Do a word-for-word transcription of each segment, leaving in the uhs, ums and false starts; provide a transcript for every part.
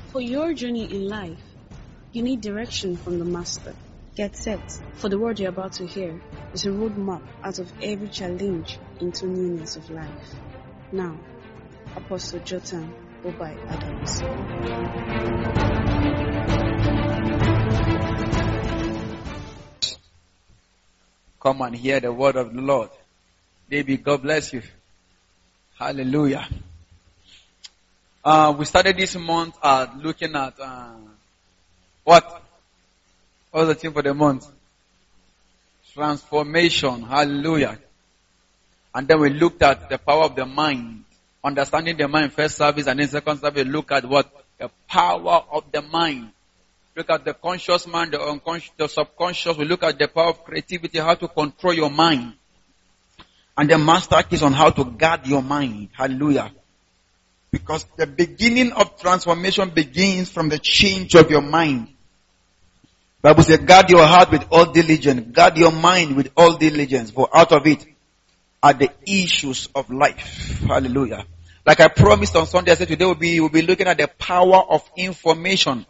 For your journey in life, you need direction from the Master. Get set, for the word you're about to hear is a roadmap out of every challenge into newness of life. Now, Apostle Jotham Obai Adams. Come and hear the word of the Lord. Baby, God bless you. Hallelujah. Uh, we started this month uh, looking at uh, what? What was the theme for the month? Transformation. Hallelujah. And then we looked at the power of the mind. Understanding the mind, first service, and then second service, look at what? The power of the mind. Look at the conscious mind, the unconscious, the subconscious. We look at the power of creativity, how to control your mind. And the master keys on how to guard your mind. Hallelujah. Because the beginning of transformation begins from the change of your mind. The Bible says, guard your heart with all diligence. Guard your mind with all diligence. For out of it are the issues of life. Hallelujah. Like I promised on Sunday, I said today we'll be, we'll be looking at the power of information.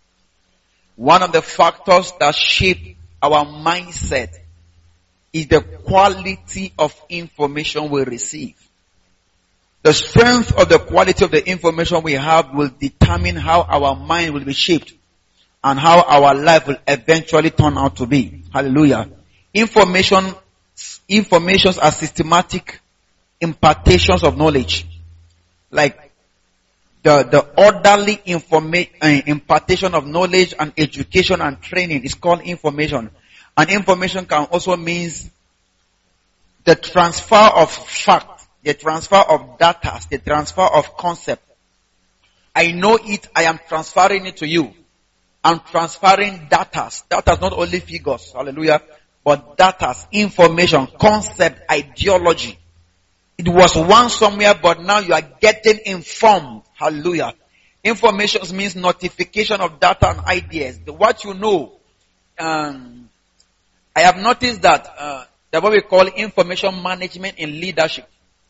One of the factors that shape our mindset is the quality of information we receive. The strength of the quality of the information we have will determine how our mind will be shaped and how our life will eventually turn out to be. Hallelujah. Information, informations are systematic impartations of knowledge. Like the, the orderly informa- uh, impartation of knowledge and education and training is called information. And information can also mean the transfer of fact. The transfer of data, the transfer of concept. I know it, I am transferring it to you. I'm transferring data. Data, not only figures, hallelujah, but data, information, concept, ideology. It was once somewhere, but now you are getting informed. Hallelujah. Information means notification of data and ideas. The, what you know. Um, I have noticed that uh, that's what we call information management in leadership.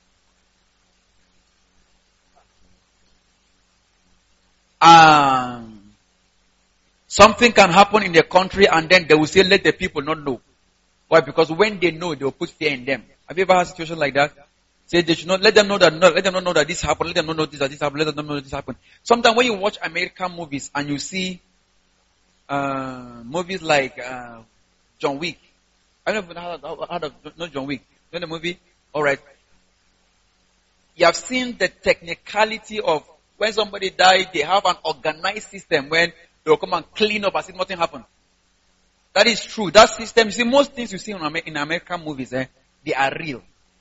Um, something can happen in the country and then they will say, let the people not know. Why? Because when they know, they will put fear in them. Have you ever had a situation like that? Say they should not, let them know that, no, let them not know that this happened, let them not know this, that this happened, let them not know that this happened. Sometimes when you watch American movies and you see, uh, movies like, uh, John Wick. I don't know how, how, how, not John Wick. You know the movie? Alright. You have seen the technicality of when somebody died, they have an organized system when they will come and clean up as if nothing happened. That is true. That system, you see, most things you see in, Amer- in American movies, eh, they are real.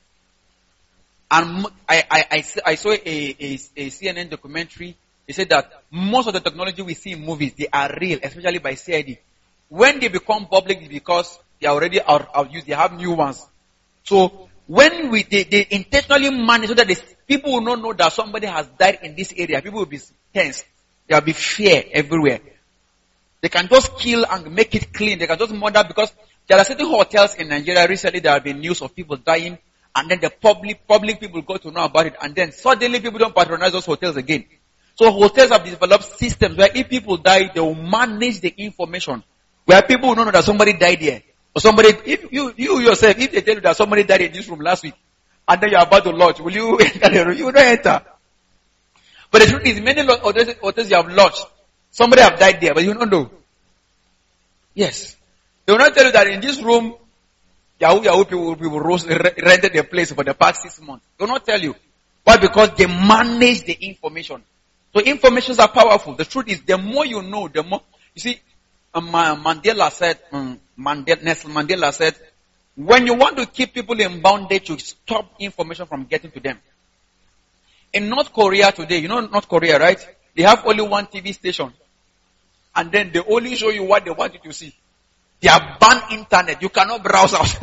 And I, I, I, I saw a, a, a C N N documentary. They said that most of the technology we see in movies, they are real, especially by C I D. When they become public, it's because they are already out of use. They have new ones. So when we they, they intentionally manage so that the people will not know that somebody has died in this area, people will be tense. There will be fear everywhere. They can just kill and make it clean. They can just murder because there are certain hotels in Nigeria. Recently there have been news of people dying, and then the public public people got to know about it, and then suddenly people don't patronize those hotels again. So hotels have developed systems where if people die, they will manage the information. Where people will not know that somebody died here. Or somebody, if you, you yourself, if they tell you that somebody died in this room last week, and then you are about to lodge, will you enter the room? You will not enter. But the truth is, many hotels, hotels you have lodged, somebody have died there, but you don't know. Yes. They will not tell you that in this room, Yahoo Yahoo people, people rented the place for the past six months. They will not tell you. Why? Because they manage the information. So informations are powerful. The truth is, the more you know, the more, you see, um, Mandela said, um, Mandela, Nelson Mandela said, when you want to keep people in bondage, you stop information from getting to them. In North Korea today, you know North Korea, right? They have only one T V station. And then they only show you what they want you to see. They are banned internet. You cannot browse out.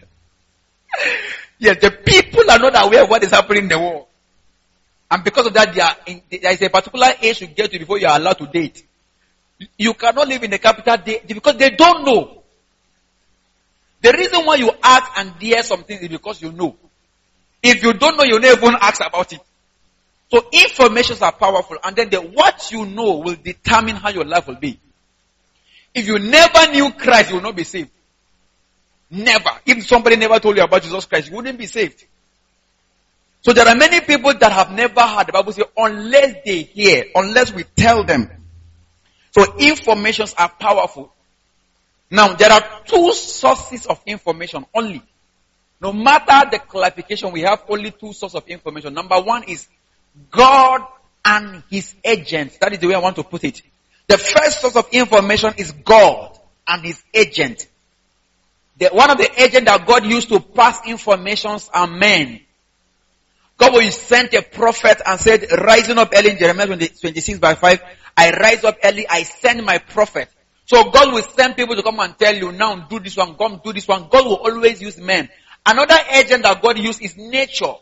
Yes, the people are not aware of what is happening in the world. And because of that, they are in, there is a particular age you get to before you are allowed to date. You cannot live in the capital day because they don't know. The reason why you ask and dare something is because you know. If you don't know, you never even ask about it. So informations are powerful, and then the what you know will determine how your life will be. If you never knew Christ, you will not be saved. Never. If somebody never told you about Jesus Christ, you wouldn't be saved. So there are many people that have never heard. The Bible says, unless they hear, unless we tell them. So informations are powerful. Now, there are two sources of information only. No matter the clarification, we have only two sources of information. Number one is God and his agents. That is the way I want to put it. The first source of information is God and his agent. The, one of the agents that God used to pass informations are men. God will send a prophet and said, rising up early in Jeremiah twenty-six by five, I rise up early, I send my prophet. So God will send people to come and tell you, now do this one, come do this one. God will always use men. Another agent that God uses is nature.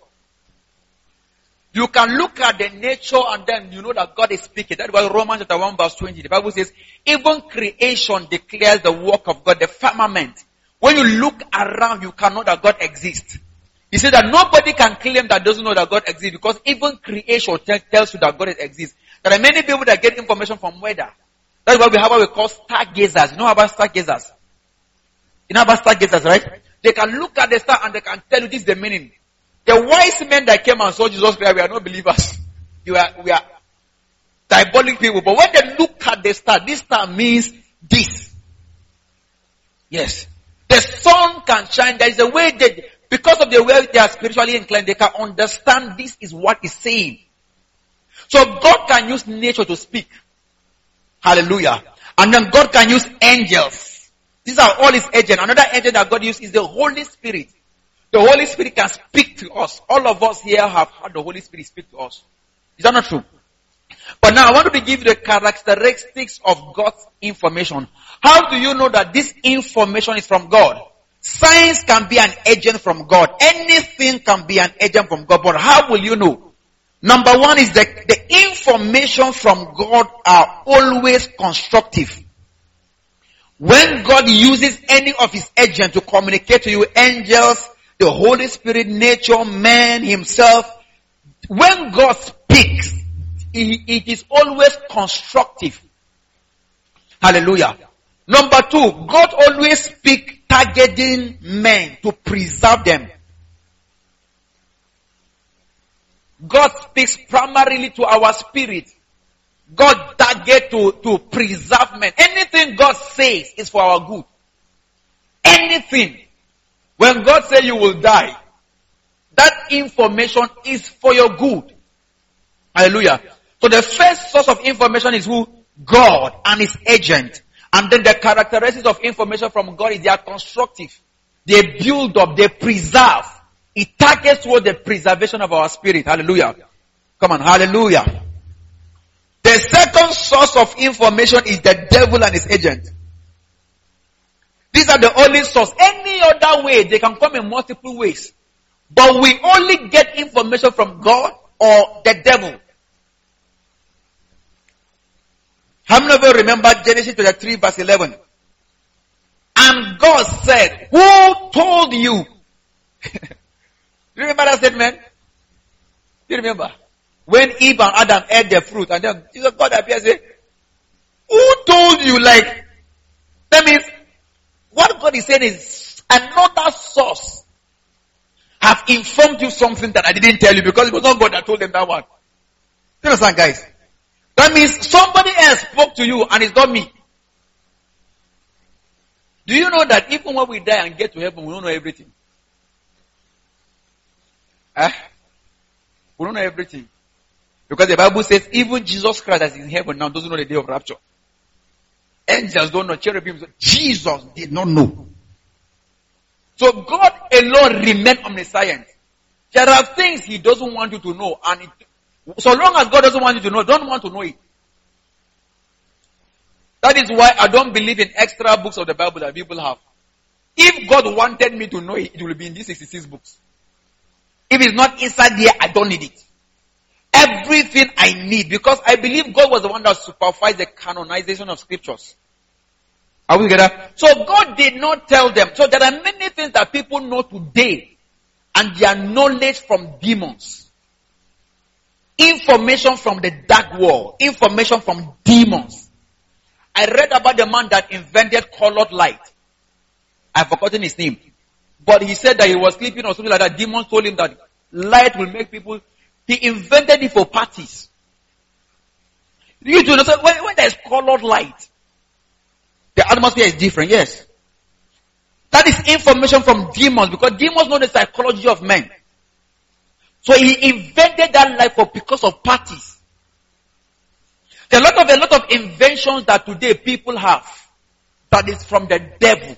You can look at the nature and then you know that God is speaking. That's why Romans chapter one verse twenty, the Bible says, even creation declares the work of God, the firmament. When you look around, you can know that God exists. He said that nobody can claim that doesn't know that God exists, because even creation t- tells you that God exists. There are many people that get information from weather. That's why we have what we call stargazers. You know about stargazers? You know about stargazers, right? They can look at the star and they can tell you this is the meaning. The wise men that came and saw Jesus Christ, we are not believers. You are, we are diabolic people. But when they look at the star, this star means this. Yes. The sun can shine. There is a way that, because of the way they are spiritually inclined, they can understand this is what it's saying. So God can use nature to speak. Hallelujah. And then God can use angels. These are all his agents. Another agent that God uses is the Holy Spirit. The Holy Spirit can speak to us. All of us here have heard the Holy Spirit speak to us. Is that not true? But now I want to give you the characteristics of God's information. How do you know that this information is from God? Science can be an agent from God. Anything can be an agent from God. But how will you know? Number one is that the information from God are always constructive. When God uses any of his agents to communicate to you, angels, the Holy Spirit, nature, man himself, when God speaks, it is always constructive. Hallelujah. Number two, God always speaks targeting men to preserve them. God speaks primarily to our spirit. God target to, to preserve men. Anything God says is for our good. Anything. When God says you will die, that information is for your good. Hallelujah. So the first source of information is who? God and his agent. And then the characteristics of information from God is they are constructive. They build up, they preserve. It targets toward the preservation of our spirit. Hallelujah. Come on, hallelujah. The second source of information is the devil and his agent. These are the only source. Any other way, they can come in multiple ways. But we only get information from God or the devil. How many of you remember Genesis twenty-three verse eleven? And God said, who told you? You remember that statement? Do you remember? When Eve and Adam ate the fruit, and then Jesus, God appeared and said, who told you? Like, that means, what God is saying is, another source have informed you something that I didn't tell you, because it was not God that told them that one. Do you understand, guys? That means somebody else spoke to you and it's not me. Do you know that even when we die and get to heaven, we don't know everything? Eh? We don't know everything. Because the Bible says even Jesus Christ that is in heaven now doesn't know the day of rapture. Angels don't know. Cherubim, Jesus did not know. So God alone remained omniscient. There are things he doesn't want you to know. And it, so long as God doesn't want you to know, don't want to know it. That is why I don't believe in extra books of the Bible that people have. If God wanted me to know it, it will be in these sixty-six books. If it's not inside here, I don't need it. Everything I need, because I believe God was the one that supervised the canonization of scriptures. Are we together? So God did not tell them. So there are many things that people know today, and their knowledge from demons. Information information from the dark world, information from demons. I read about the man that invented colored light. I've forgotten his name. But he said that he was sleeping or something like that. Demons told him that light will make people. He invented it for parties. You do understand? When, when there is colored light, the atmosphere is different, yes. That is information from demons, because demons know the psychology of men. So he invented that light for because of parties. There are a lot of a lot of inventions that today people have that is from the devil.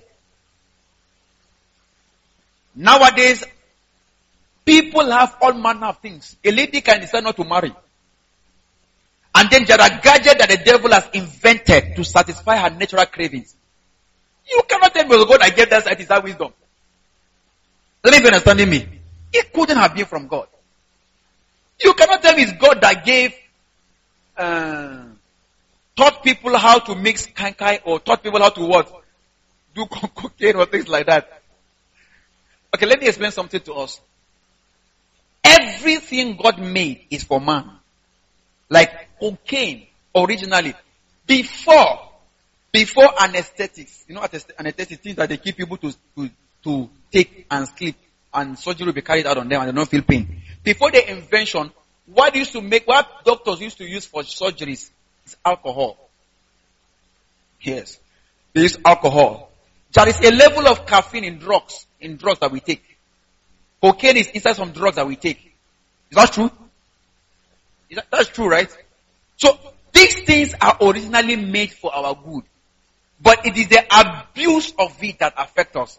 Nowadays, people have all manner of things. A lady can decide not to marry. And then there are gadgets that the devil has invented to satisfy her natural cravings. You cannot tell me, oh God, I gave that sight, is that wisdom? Let me be understanding me. It couldn't have been from God. You cannot tell me it's God that gave, uh, taught people how to mix kankai, or taught people how to what? Do cocaine or things like that. Okay, let me explain something to us. Everything God made is for man. Like cocaine, originally. Before, before anesthetics. You know anesthetics, things that they keep people to, to, to take and sleep. And surgery will be carried out on them and they don't feel pain. Before the invention, what used to make, what doctors used to use for surgeries is alcohol. Yes. They use alcohol. There is a level of caffeine in drugs, in drugs that we take. Cocaine is inside some drugs that we take. Is that true? Is that, that's true, right? So, these things are originally made for our good. But it is the abuse of it that affects us.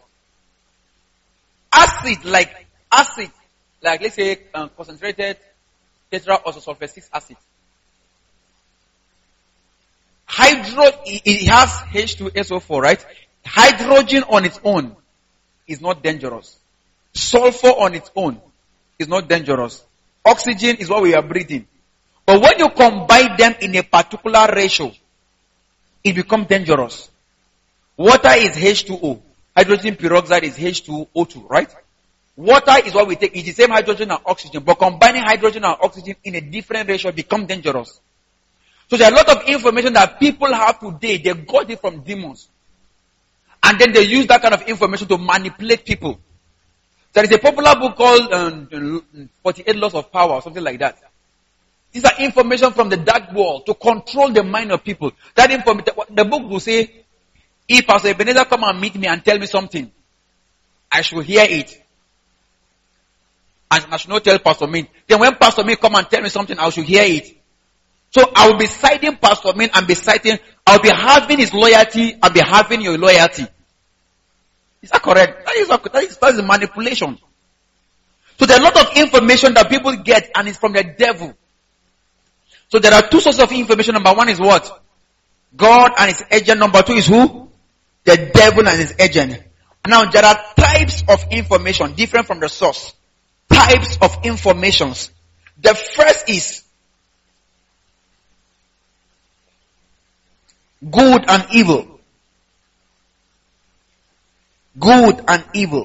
Acid, like acid, like let's say um, concentrated tetraoxosulfate six acid. Hydro, it, it has H two S O four, right? Hydrogen on its own is not dangerous. Sulfur on its own is not dangerous. Oxygen is what we are breathing. But when you combine them in a particular ratio, it becomes dangerous. Water is H two O. Hydrogen peroxide is H two O two, right? Water is what we take. It's the same hydrogen and oxygen. But combining hydrogen and oxygen in a different ratio becomes dangerous. So there are a lot of information that people have today. They got it from demons. And then they use that kind of information to manipulate people. There is a popular book called um, forty-eight Laws of Power or something like that. These are information from the dark world to control the mind of people. That information, the book will say, if Pastor Ebenezer come and meet me and tell me something, I should hear it. And I should not tell Pastor Min. Then when Pastor Min come and tell me something, I should hear it. So I will be citing Pastor Min and be citing, I will be having his loyalty and be having your loyalty. Is that correct? That is, that is, that is manipulation. So there are a lot of information that people get and it's from the devil. So there are two sources of information. Number one is what? God and his agent. Number two is who? The devil and his agent. Now there are types of information different from the source. Types of informations. The first is good and evil. Good and evil.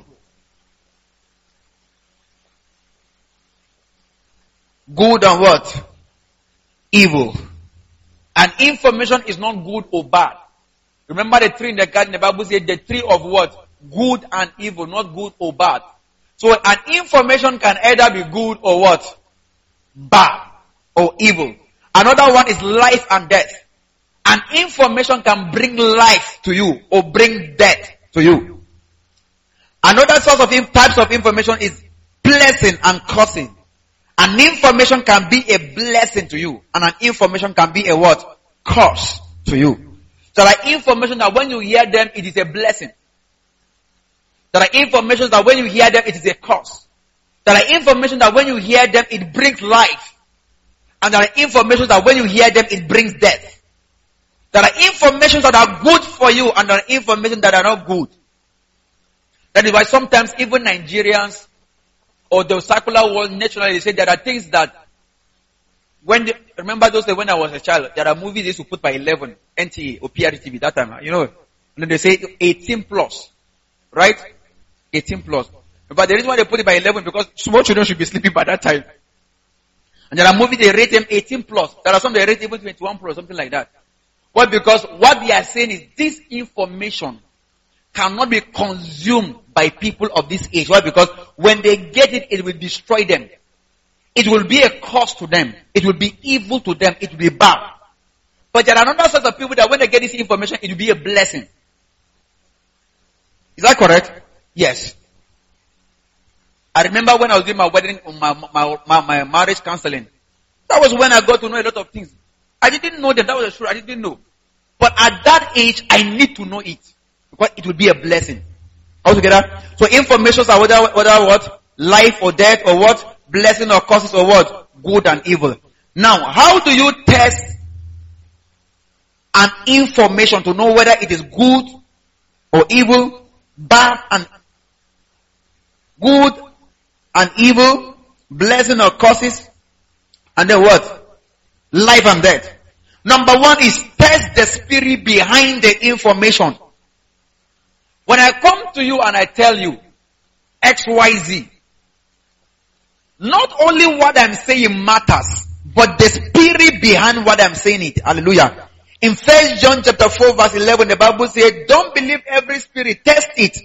Good and what? Evil. And information is not good or bad. Remember the tree in the garden, the Bible said the tree of what? Good and evil, not good or bad. So an information can either be good or what? Bad or evil. Another one is life and death. An information can bring life to you or bring death to you. Another source of types of information is blessing and cursing. An information can be a blessing to you, and an information can be a what? Curse to you. There are information that when you hear them, it is a blessing. There are information that when you hear them, it is a curse. There are information that when you hear them, it brings life. And there are information that when you hear them, it brings death. There are information that are good for you, and there are information that are not good. That is why sometimes even Nigerians or the secular world naturally they say there are things that when they, remember those days when I was a child, there are movies they used to put by eleven, N T A or P R T V that time, you know. And then they say eighteen plus. Right? eighteen plus. But the reason why they put it by eleven because small children should be sleeping by that time. And there are movies they rate them eighteen plus. There are some they rate even twenty-one plus, something like that. Why? Because what they are saying is this information cannot be consumed by people of this age. Why? Because when they get it, it will destroy them. It will be a cost to them. It will be evil to them. It will be bad. But there are another set of people that when they get this information, it will be a blessing. Is that correct? Yes. I remember when I was doing my wedding, my, my, my, my marriage counseling. That was when I got to know a lot of things. I didn't know them. That was the truth. I didn't know. But at that age, I need to know it. Because it will be a blessing. All together? So informations are whether, whether what? Life or death or what? Blessing or curses or what? Good and evil. Now, how do you test an information to know whether it is good or evil, bad and good and evil, blessing or curses, and then what? Life and death. Number one is test the spirit behind the information. When I come to you and I tell you X Y Z, not only what I'm saying matters, but the spirit behind what I'm saying it. Hallelujah. In First John chapter four verse eleven, the Bible says, don't believe every spirit, test it.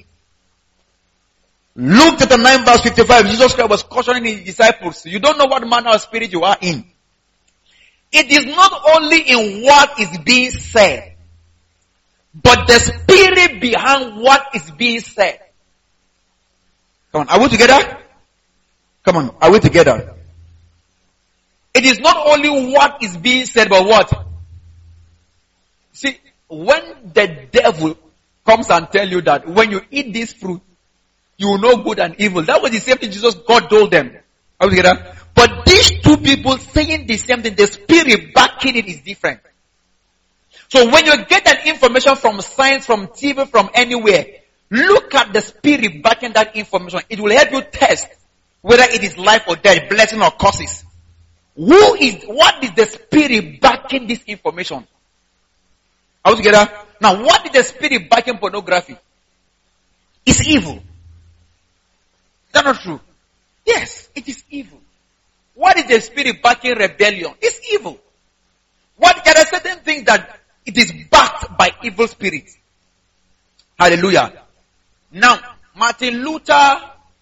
Luke chapter nine verse fifty-five, Jesus Christ was cautioning his disciples, you don't know what manner of spirit you are in. It is not only in what is being said, but the spirit behind what is being said. Come on, are we together? Come on, are we together? It is not only what is being said, but what? See, when the devil comes and tell you that when you eat this fruit, you will know good and evil. That was the same thing Jesus, God told them. Are we together? But these two people saying the same thing, the spirit backing it is different. So when you get that information from science, from T V, from anywhere, look at the spirit backing that information. It will help you test whether it is life or death, blessing or curses. Who is, what is the spirit backing this information? Are we together? Now, what is the spirit backing pornography? It's evil. Is that not true? Yes, it is evil. What is the spirit backing rebellion? It's evil. What, there are certain things that it is backed by evil spirits. Hallelujah. Now, Martin Luther,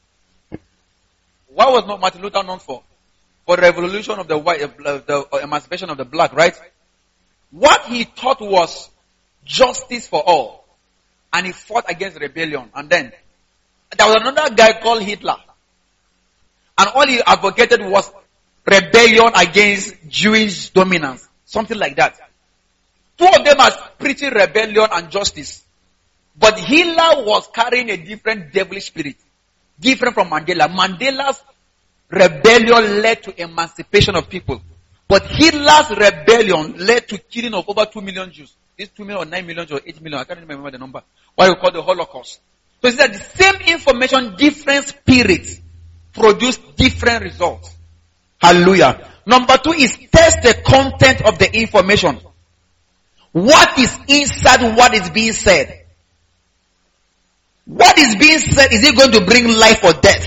what was not Martin Luther known for? For the revolution of the white, uh, the uh, emancipation of the black, right? What he taught was justice for all. And he fought against rebellion. And then, there was another guy called Hitler. And all he advocated was rebellion against Jewish dominance. Something like that. Two of them are preaching rebellion and justice. But Hitler was carrying a different devilish spirit. Different from Mandela. Mandela's rebellion led to emancipation of people. But Hitler's rebellion led to killing of over two million Jews. These two million or nine million or eight million, I can't remember the number. What you call the Holocaust. So it's that the same information, different spirits produce different results. Hallelujah. Number two is test the content of the information. What is inside what is being said? What is being said, is it going to bring life or death?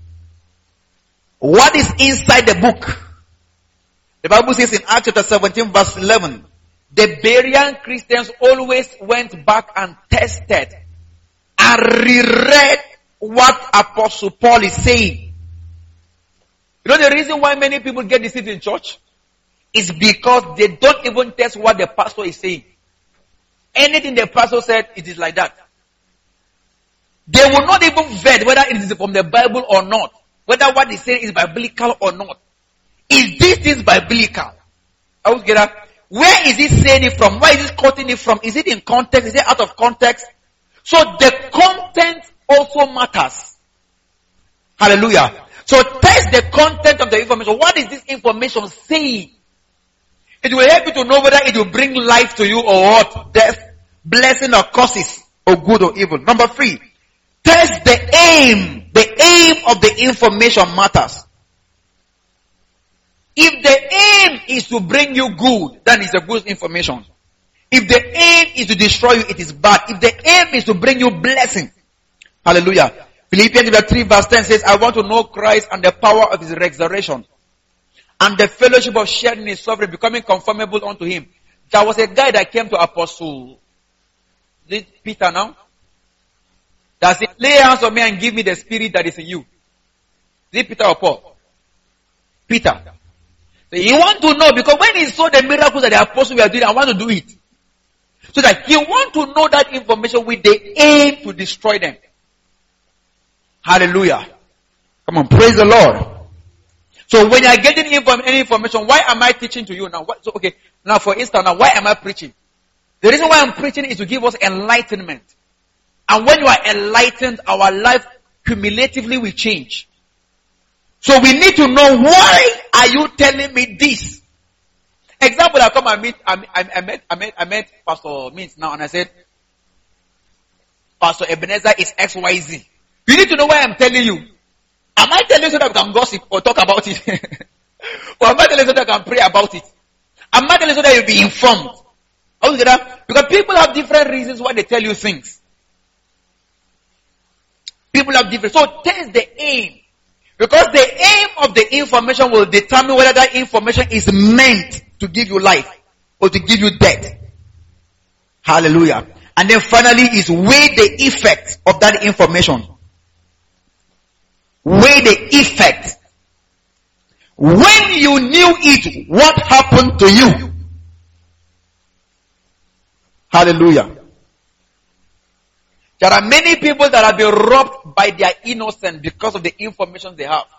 What is inside the book? The Bible says in Acts chapter seventeen verse eleven, the Berean Christians always went back and tested and reread what Apostle Paul is saying. You know the reason why many people get deceived in church? Is because they don't even test what the pastor is saying. Anything the pastor said, it is like that. They will not even vet whether it is from the Bible or not. Whether what they say is biblical or not. Is this thing biblical? I was get that. Where is he saying it from? Where is he quoting it from? Is it in context? Is it out of context? So the content also matters. Hallelujah. So test the content of the information. What is this information saying? It will help you to know whether it will bring life to you or what? Death, blessing or curses, or good or evil. Number three, test the aim. The aim of the information matters. If the aim is to bring you good, then it's a good information. If the aim is to destroy you, it is bad. If the aim is to bring you blessing, hallelujah. Philippians three verse ten says, I want to know Christ and the power of his resurrection, and the fellowship of sharing his suffering, becoming conformable unto him. There was a guy that came to Apostle Is it Peter now? That said, lay hands on me and give me the spirit that is in you. Is it Peter or Paul? Peter. So he want to know, because when he saw the miracles that the apostles were doing, I want to do it. So that he want to know that information with the aim to destroy them. Hallelujah. Come on, praise the Lord. So when you are getting inform- any information, why am I teaching to you now? What, so okay, now for instance, now why am I preaching? The reason why I'm preaching is to give us enlightenment. And when you are enlightened, our life cumulatively will change. So we need to know, why are you telling me this? Example, I come and meet, I, I, I met, I met, I met Pastor Mintz now, and I said, Pastor Ebenezer is X Y Z. You need to know why I'm telling you. Am I telling you so that we can gossip or talk about it? Or am I telling you so that I can pray about it? Am I telling you so that you'll be informed? How do you get that? Because people have different reasons why they tell you things. People have different. So test the aim. Because the aim of the information will determine whether that information is meant to give you life or to give you death. Hallelujah. And then finally is weigh the effect of that information. Weigh the effect. When you knew it, what happened to you? Hallelujah. There are many people that have been robbed by their innocence because of the information they have.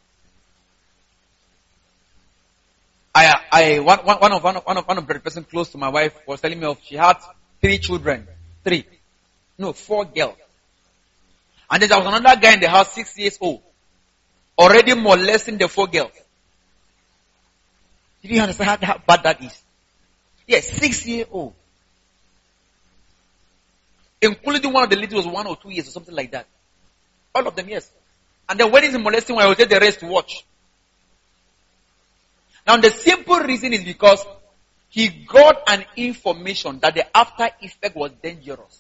I, I, one, one, one of, one of, one of, one of the person close to my wife was telling me of, she had three children. Three. No, four girls. And then there was another guy in the house, six years old, already molesting the four girls. Did you understand how, how bad that is? Yes, six years old. Including one of the ladies was one or two years or something like that. All of them, yes. And then when he's molesting one, I will take the rest to watch. Now the simple reason is because he got an information that the after effect was dangerous.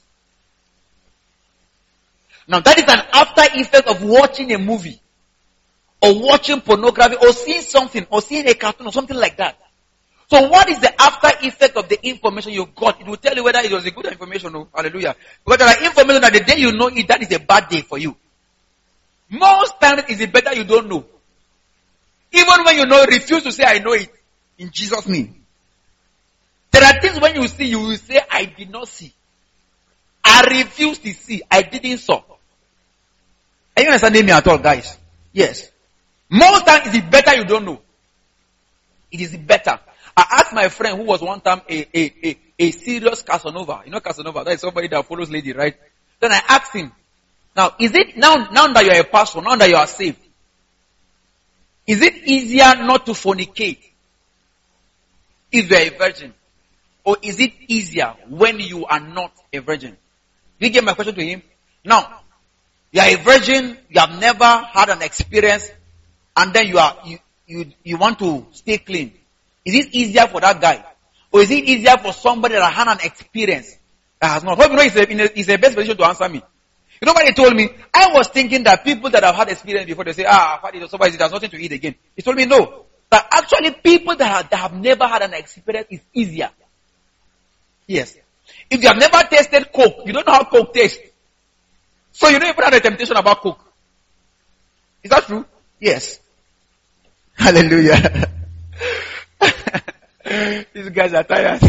Now that is an after effect of watching a movie, or watching pornography, or seeing something, or seeing a cartoon, or something like that. So what is the after effect of the information you got? It will tell you whether it was a good information or hallelujah. Because there are information that the day you know it, that is a bad day for you. Most times it's better you don't know. Even when you know, refuse to say I know it. In Jesus' name. There are things when you see, you will say I did not see. I refuse to see. I didn't saw. Are you understanding me at all, guys? Yes. Most times it's better you don't know. It is better. I asked my friend who was one time a, a, a, a serious Casanova. You know Casanova? That is somebody that follows lady, right? Then I asked him, now is it, now, now that you are a pastor, now that you are saved, is it easier not to fornicate if you are a virgin? Or is it easier when you are not a virgin? Did you get my question to him? Now, you are a virgin, you have never had an experience, and then you are, you, you, you want to stay clean. Is it easier for that guy? Or is it easier for somebody that had an experience that has not? Hope you know he's the best position to answer me. You know what he told me? I was thinking that people that have had experience before, they say, ah, I've had it, so there's nothing to eat again. He told me no. That actually people that have, that have never had an experience is easier. Yes. If you have never tasted Coke, you don't know how Coke tastes. So you don't even have a temptation about Coke. Is that true? Yes. Hallelujah. These guys are tired.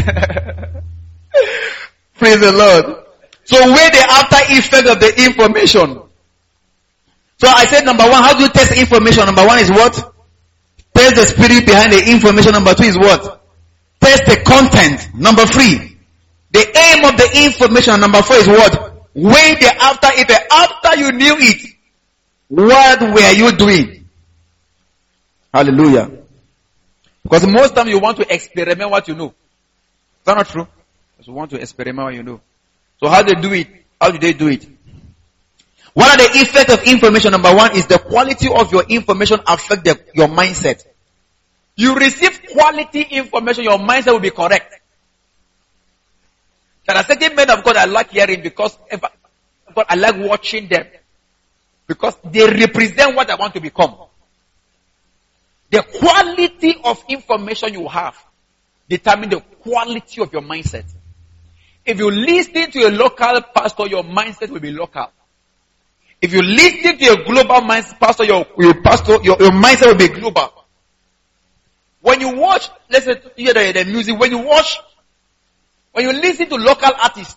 Praise the Lord. So weigh the after effect of the information. So I said number one, how do you test the information? Number one is what? Test the spirit behind the information. Number two is what? Test the content. Number three, the aim of the information. Number four is what? Weigh the after effect. After you knew it, what were you doing? Hallelujah. Because most time you want to experiment what you know. Is that not true? Because you want to experiment what you know. So how do they do it? How do they do it? One of the effects of information, number one, is the quality of your information affect the, your mindset. You receive quality information, your mindset will be correct. There are certain men of God I like hearing because if I, God, I like watching them. Because they represent what I want to become. The quality of information you have determines the quality of your mindset. If you listen to a local pastor, your mindset will be local. If you listen to a global mindset pastor, your, your pastor, your, your mindset will be global. When you watch, let's say, hear the, the music, when you watch, when you listen to local artists,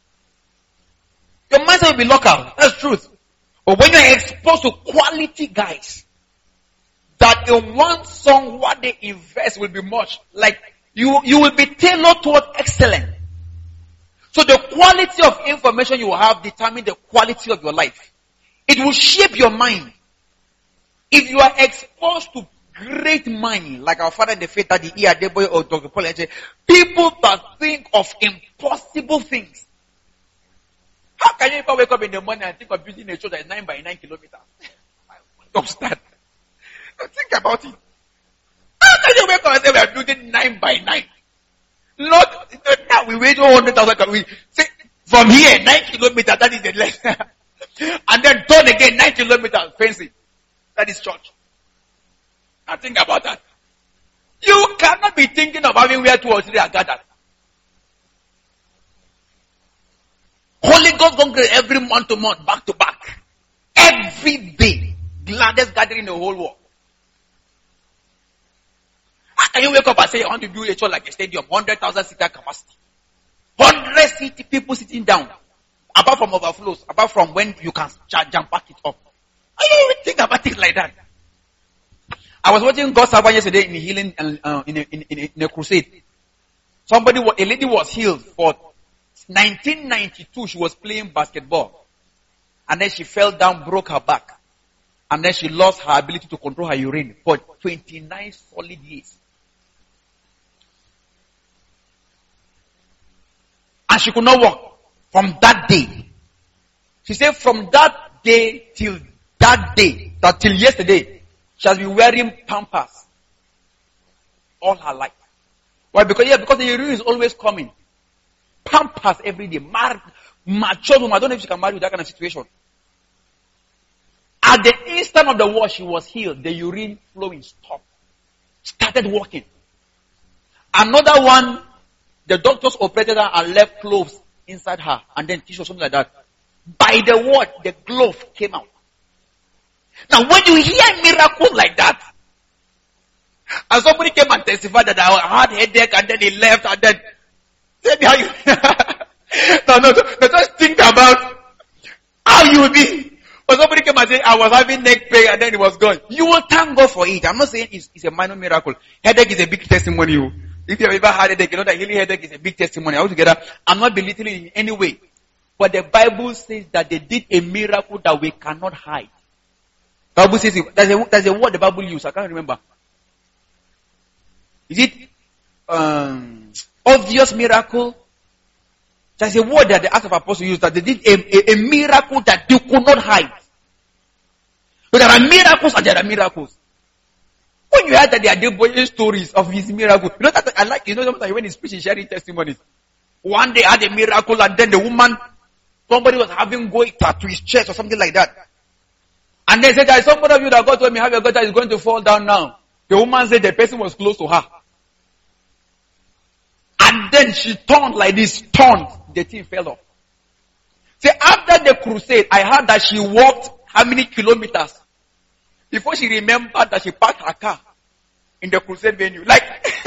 your mindset will be local. That's truth. But when you're exposed to quality guys, that in one song, what they invest will be much. Like, you, you will be tailored toward excellence. So the quality of information you have determines the quality of your life. It will shape your mind. If you are exposed to great mind, like our father in the faith, that the Adeboye or Doctor Paul, people that think of impossible things. How can you ever wake up in the morning and think of building a church that is nine by nine kilometers? Don't start. Don't think about it. How can you wake up and say we are building nine by nine? Lord, now we wait one hundred thousand. We say from here nine kilometers. That is the length, and then turn again nine kilometers. Fancy. That is church. Now think about that. You cannot be thinking of having where two or three are gathered. Holy Ghost congregate every month to month, back to back, every day. Gladdest gathering in the whole world. How can you wake up and say, I want to build a church like a stadium, one hundred thousand seater capacity? one hundred city people sitting down. Apart from overflows, apart from when you can jump back it up. I don't even think about things like that. I was watching God's servant yesterday in healing, uh, in, a, in, in, in a crusade. Somebody, a lady was healed for nineteen ninety-two. She was playing basketball. And then she fell down, broke her back. And then she lost her ability to control her urine for twenty-nine solid years. And she could not walk from that day. She said from that day till that day, that till yesterday, she has been wearing Pampers all her life. Why? Because yeah, because the urine is always coming. Pampers every day. Mar- mature woman. I don't know if she can marry with that kind of situation. At the instant of the wash, she was healed. The urine flowing stopped. Started walking. Another one, the doctors operated her and left cloves inside her, and then tissue or something like that. By the word, the glove came out. Now, when you hear miracles like that, and somebody came and testified that I had headache, and then he left, and then tell me how you. no, no, no, no, just think about how you will be. But somebody came and said, I was having neck pain, and then it was gone. You will thank God for it. I'm not saying it's, it's a minor miracle. Headache is a big testimony. If you have ever had a headache, you know that healing headache is a big testimony. Altogether, I'm not belittling in any way. But the Bible says that they did a miracle that we cannot hide. The Bible says it. There's a, there's a word the Bible uses. I can't remember. Is it um, obvious miracle? There's a word that the Acts of Apostles used that they did a, a, a miracle that they could not hide. So there are miracles and there are miracles. When you hear that there are Adeboye stories of his miracle, you know that I like, you know, sometimes when he's preaching, sharing testimonies. One day had a miracle and then the woman, somebody was having goiter to his chest or something like that. And they said, there is somebody of you that God told me have your goiter is going to fall down now. The woman said the person was close to her. And then she turned like this, turned, the thing fell off. See, after the crusade, I heard that she walked how many kilometers before she remembered that she parked her car in the crusade venue. Like,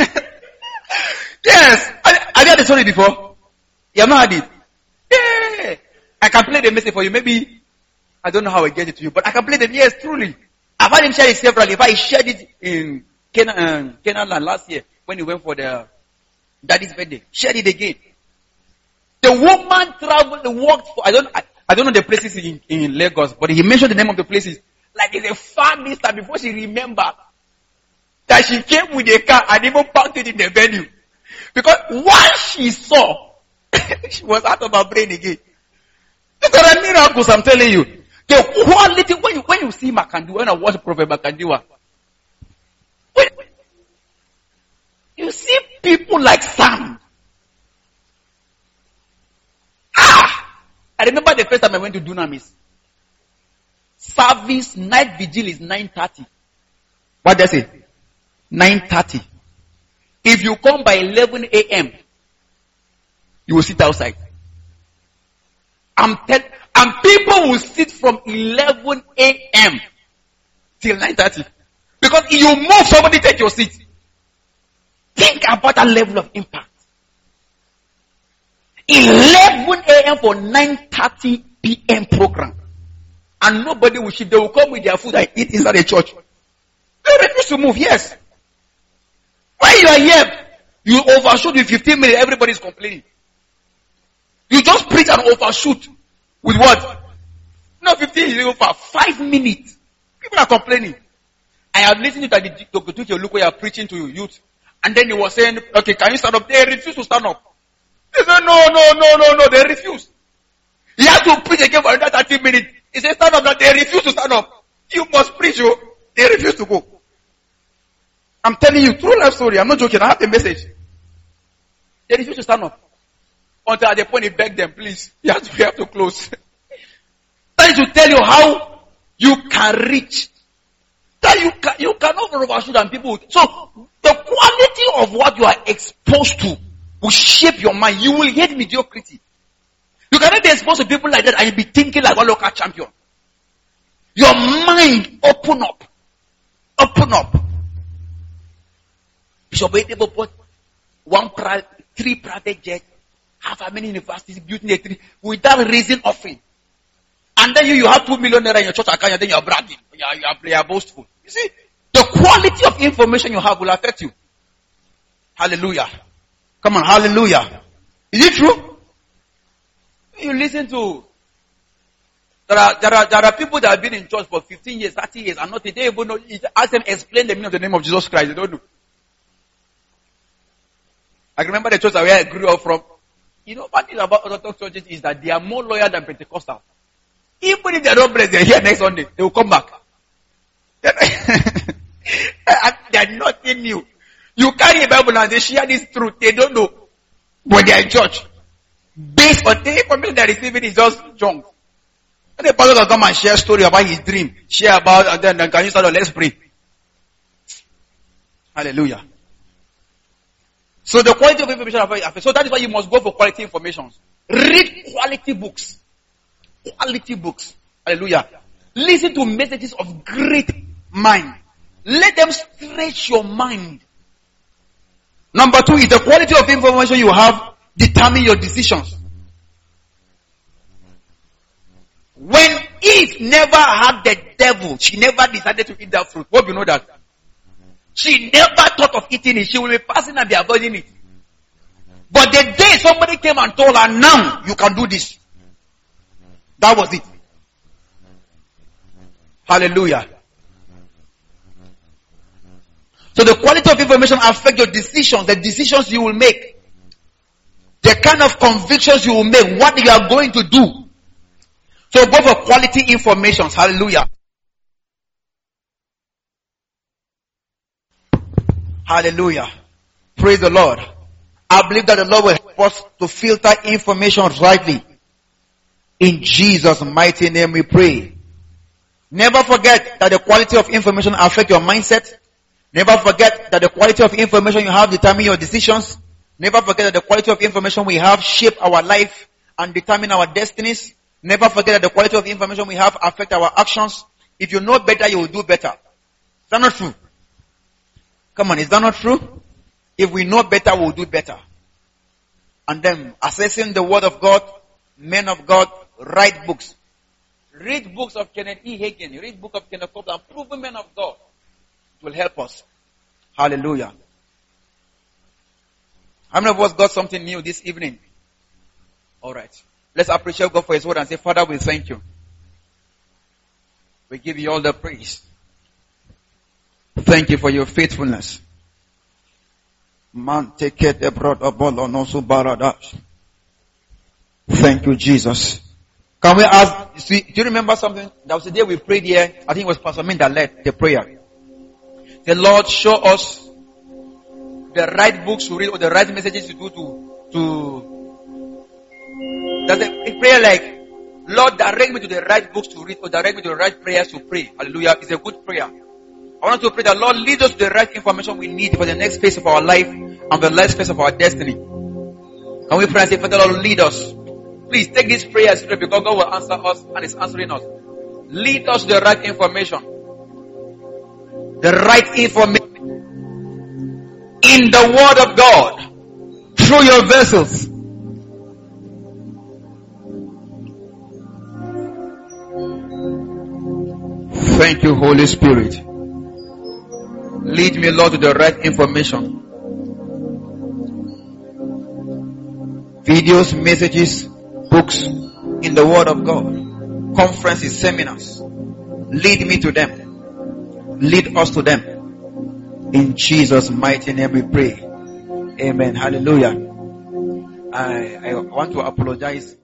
yes, have you heard the story before? You have not heard it? Yeah, I can play the message for you. Maybe, I don't know how I get it to you, but I can play them. Yes, truly. I've had him share it severally. If I shared it in Canaan, um, Canaan land last year when he went for the daddy's birthday. Shared it again. The woman traveled, walked for, I don't, I, I don't know the places in, in Lagos, but he mentioned the name of the places. Like it's a far distance before she remembered that she came with a car and even parked it in the venue. Because once she saw, she was out of her brain again. There are miracles, I'm telling you. The quality, when you, when you see Makandiwa, when I watch Prophet Makandiwa, when, you see people like Sam. Ah! I remember the first time I went to Dunamis. Service, night vigil is nine thirty. What does it? nine thirty. If you come by eleven a.m., you will sit outside. I'm tell- and people will sit from eleven a.m. till nine thirty. Because if you move, somebody take your seat. Think about that level of impact. eleven a.m. for nine thirty p.m. program. And nobody will shift. They will come with their food and eat inside the church. They refuse to move, yes. When you are here, you overshoot with fifteen minutes, everybody is complaining. You just preach and overshoot with what? No, fifteen is over. Five minutes. People are complaining. I have listened to the Doctor look where you are preaching to your youth. And then he was saying, okay, can you stand up? They refuse to stand up. They said, no, no, no, no, no. They refuse. He has to preach again for another thirty minutes. He said, stand up. They refuse to stand up. You must preach. You. They refuse to go. I'm telling you, true life story. I'm not joking. I have the message. They refuse to stand up. Until at the point he begged them, please, you have to, you have to close. That is to tell you how you can reach. That you can, you cannot overshoot and people. So, the quality of what you are exposed to will shape your mind. You will hate mediocrity. You cannot be exposed to people like that and you'll be thinking like a local champion. Your mind open up. Open up. Bishop Oyedepo bought one pri- three private jets, half a many universities, building a tree without raising offering. And then you, you have two million naira in your church account and then you are bragging. You are, you are, you are boastful. You see, the quality of information you have will affect you. Hallelujah. Come on, hallelujah. Is it true? You listen to, there are, there are, there are people that have been in church for fifteen years, thirty years, and not today even know, ask them explain the meaning of the name of Jesus Christ. They don't know. I remember the church where I grew up from. You know, one thing about Orthodox churches is that they are more loyal than Pentecostal. Even if they don't bless, they're here next Sunday, they will come back. They're nothing new. You carry a Bible and they share this truth. They don't know. But they are in church. Based on the information they're receiving is just junk. And the pastor can come and share a story about his dream. Share about, and then, then can you start on, let's pray. Hallelujah. So the quality of information, so that is why you must go for quality information. Read quality books. Quality books. Hallelujah. Listen to messages of great mind. Let them stretch your mind. Number two is the quality of information you have determine your decisions. When Eve never had the devil, she never decided to eat that fruit. Hope you know that. She never thought of eating it. She will be passing and be avoiding it. But the day somebody came and told her, now you can do this. That was it. Hallelujah. So the quality of information affects your decisions, the decisions you will make. The kind of convictions you will make, what you are going to do. So go for quality information. Hallelujah. Hallelujah. Praise the Lord. I believe that the Lord will help us to filter information rightly. In Jesus' mighty name we pray. Never forget that the quality of information affects your mindset. Never forget that the quality of information you have determine your decisions. Never forget that the quality of information we have shape our life and determine our destinies. Never forget that the quality of information we have affect our actions. If you know better, you will do better. Is that not true? Come on, is that not true? If we know better, we will do better. And then, assessing the word of God, men of God, write books. Read books of Kenneth E. Hagin. Read book of Kenneth Copeland. Proven men of God. It will help us. Hallelujah. How many of us got something new this evening? Alright. Let's appreciate God for His word and say, Father, we thank you. We give you all the praise. Thank you for your faithfulness. Man, take it, thank you, Jesus. Can we ask, see, do you remember something? That was the day we prayed here. I think it was Pastor Min that led the prayer. The Lord show us the right books to read or the right messages to do to, to, there's a prayer like, Lord, direct me to the right books to read or direct me to the right prayers to pray. Hallelujah. It's a good prayer. I want to pray that Lord lead us to the right information we need for the next phase of our life and the last phase of our destiny. Can we pray and say, Father Lord, lead us. Please take this prayer straight because God will answer us and is answering us. Lead us to the right information. The right information in the Word of God through your vessels. Thank you, Holy Spirit. Lead me, Lord, to the right information. Videos, messages, books in the Word of God. Conferences, seminars. Lead me to them. Lead us to them. In Jesus' mighty name we pray. Amen. Hallelujah. I, I want to apologize.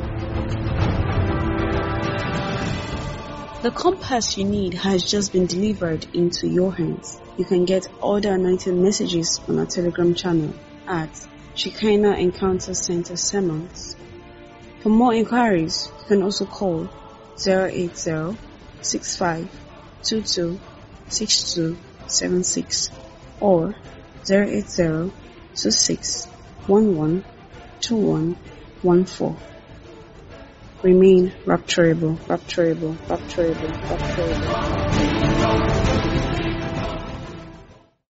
The compass you need has just been delivered into your hands. You can get all the anointing messages on our Telegram channel at Shekinah Encounter Center Sermons. For more inquiries, you can also call zero eight zero, six five two two, six two seven six or zero eight zero, two six one one, two one one four. Remain rapturable, rapturable, rapturable, rapturable.